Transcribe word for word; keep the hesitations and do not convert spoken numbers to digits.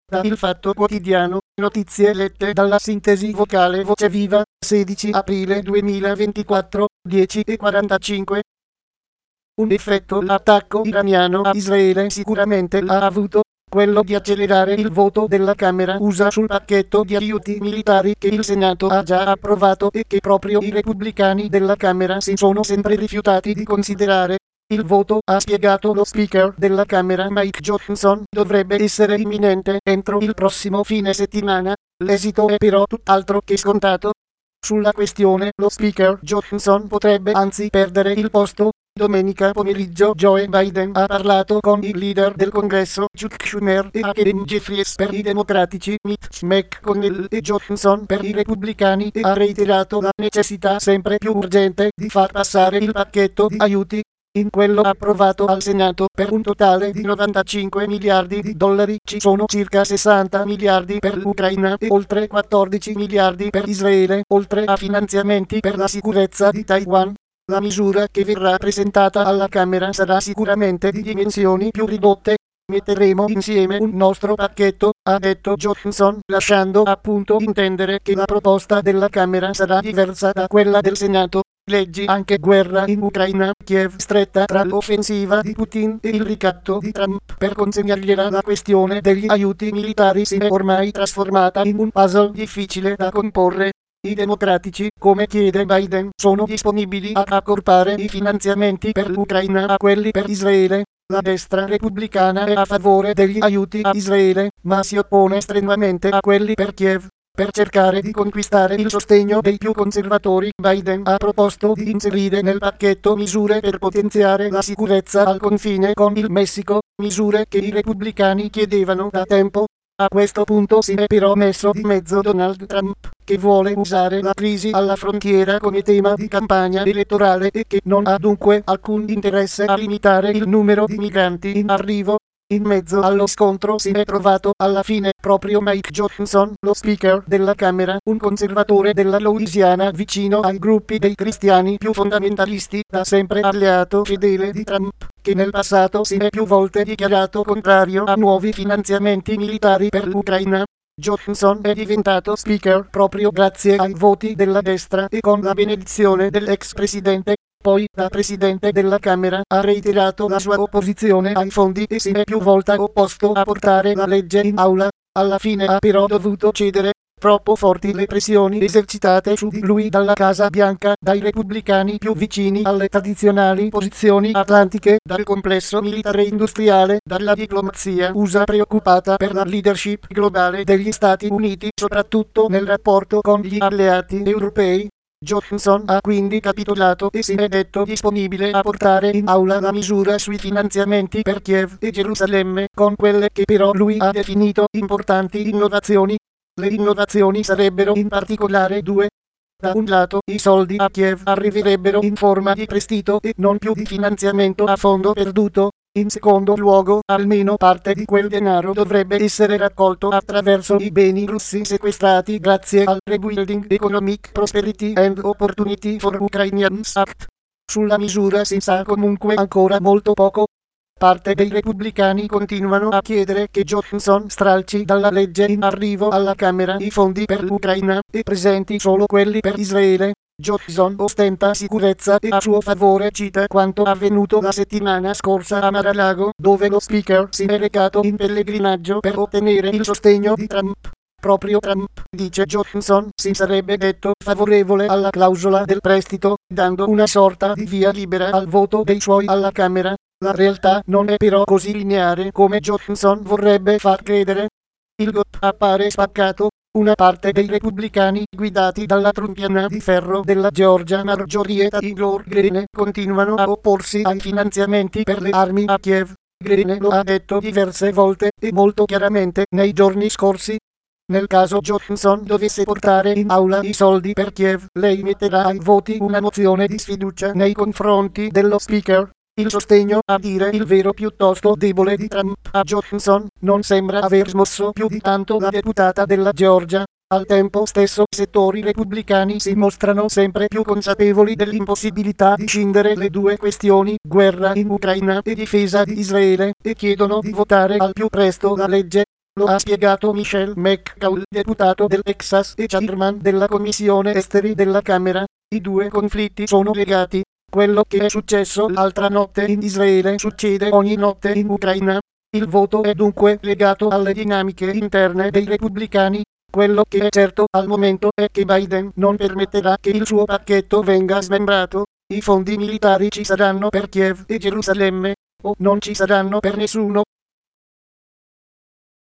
Da Il Fatto Quotidiano, notizie lette dalla sintesi vocale Voce Viva, sedici aprile duemilaventiquattro, dieci e quarantacinque. Un effetto l'attacco iraniano a Israele sicuramente l'ha avuto, quello di accelerare il voto della Camera U S A sul pacchetto di aiuti militari che il Senato ha già approvato e che proprio i repubblicani della Camera si sono sempre rifiutati di considerare. Il voto, ha spiegato lo speaker della Camera Mike Johnson, dovrebbe essere imminente entro il prossimo fine settimana. L'esito è però tutt'altro che scontato. Sulla questione, lo speaker Johnson potrebbe anzi perdere il posto. Domenica pomeriggio Joe Biden ha parlato con il leader del Congresso Chuck Schumer e Hakeem Jeffries per i democratici, Mitch McConnell e Johnson per i repubblicani, e ha reiterato la necessità sempre più urgente di far passare il pacchetto di aiuti. In quello approvato al Senato, per un totale di novantacinque miliardi di dollari, ci sono circa sessanta miliardi per l'Ucraina e oltre quattordici miliardi per Israele, oltre a finanziamenti per la sicurezza di Taiwan. La misura che verrà presentata alla Camera sarà sicuramente di dimensioni più ridotte. Metteremo insieme un nostro pacchetto, ha detto Johnson, lasciando appunto intendere che la proposta della Camera sarà diversa da quella del Senato. Leggi anche guerra in Ucraina, Kiev stretta tra l'offensiva di Putin e il ricatto di Trump per consegnargliela. La questione degli aiuti militari si è ormai trasformata in un puzzle difficile da comporre. I democratici, come chiede Biden, sono disponibili ad accorpare i finanziamenti per l'Ucraina a quelli per Israele. La destra repubblicana è a favore degli aiuti a Israele, ma si oppone strenuamente a quelli per Kiev. Per cercare di conquistare il sostegno dei più conservatori, Biden ha proposto di inserire nel pacchetto misure per potenziare la sicurezza al confine con il Messico, misure che i repubblicani chiedevano da tempo. A questo punto si è però messo di mezzo Donald Trump, che vuole usare la crisi alla frontiera come tema di campagna elettorale e che non ha dunque alcun interesse a limitare il numero di migranti in arrivo. In mezzo allo scontro si è trovato alla fine proprio Mike Johnson, lo speaker della Camera, un conservatore della Louisiana vicino ai gruppi dei cristiani più fondamentalisti, da sempre alleato fedele di Trump, che nel passato si è più volte dichiarato contrario a nuovi finanziamenti militari per l'Ucraina. Johnson è diventato speaker proprio grazie ai voti della destra e con la benedizione dell'ex presidente. Poi, da presidente della Camera, ha reiterato la sua opposizione ai fondi e si è più volte opposto a portare la legge in aula. Alla fine ha però dovuto cedere. Troppo forti le pressioni esercitate su di lui dalla Casa Bianca, dai repubblicani più vicini alle tradizionali posizioni atlantiche, dal complesso militare industriale, dalla diplomazia U S A preoccupata per la leadership globale degli Stati Uniti, soprattutto nel rapporto con gli alleati europei. Johnson ha quindi capitolato e si è detto disponibile a portare in aula la misura sui finanziamenti per Kiev e Gerusalemme, con quelle che però lui ha definito importanti innovazioni. Le innovazioni sarebbero in particolare due. Da un lato, i soldi a Kiev arriverebbero in forma di prestito e non più di finanziamento a fondo perduto. In secondo luogo, almeno parte di quel denaro dovrebbe essere raccolto attraverso i beni russi sequestrati grazie al Rebuilding Economic Prosperity and Opportunity for Ukrainians Act. Sulla misura si sa comunque ancora molto poco. Parte dei repubblicani continuano a chiedere che Johnson stralci dalla legge in arrivo alla Camera i fondi per l'Ucraina e presenti solo quelli per Israele. Johnson ostenta sicurezza e a suo favore cita quanto avvenuto la settimana scorsa a Mar-a-Lago, dove lo speaker si è recato in pellegrinaggio per ottenere il sostegno di Trump. Proprio Trump, dice Johnson, si sarebbe detto favorevole alla clausola del prestito, dando una sorta di via libera al voto dei suoi alla Camera. La realtà non è però così lineare come Johnson vorrebbe far credere. Il G O P appare spaccato. Una parte dei repubblicani, guidati dalla trumpiana di ferro della Georgia Marjorie Taylor Greene, continuano a opporsi ai finanziamenti per le armi a Kiev. Greene lo ha detto diverse volte e molto chiaramente nei giorni scorsi. Nel caso Johnson dovesse portare in aula i soldi per Kiev, lei metterà ai voti una mozione di sfiducia nei confronti dello speaker. Il sostegno, a dire il vero piuttosto debole di Trump a Johnson, non sembra aver smosso più di tanto la deputata della Georgia. Al tempo stesso, settori repubblicani si mostrano sempre più consapevoli dell'impossibilità di scindere le due questioni, guerra in Ucraina e difesa di Israele, e chiedono di votare al più presto la legge Lo ha spiegato Michelle McCaul, deputato del Texas e chairman della Commissione Esteri della Camera. I due conflitti sono legati. Quello che è successo l'altra notte in Israele succede ogni notte in Ucraina. Il voto è dunque legato alle dinamiche interne dei repubblicani. Quello che è certo al momento è che Biden non permetterà che il suo pacchetto venga smembrato. I fondi militari ci saranno per Kiev e Gerusalemme, o non ci saranno per nessuno.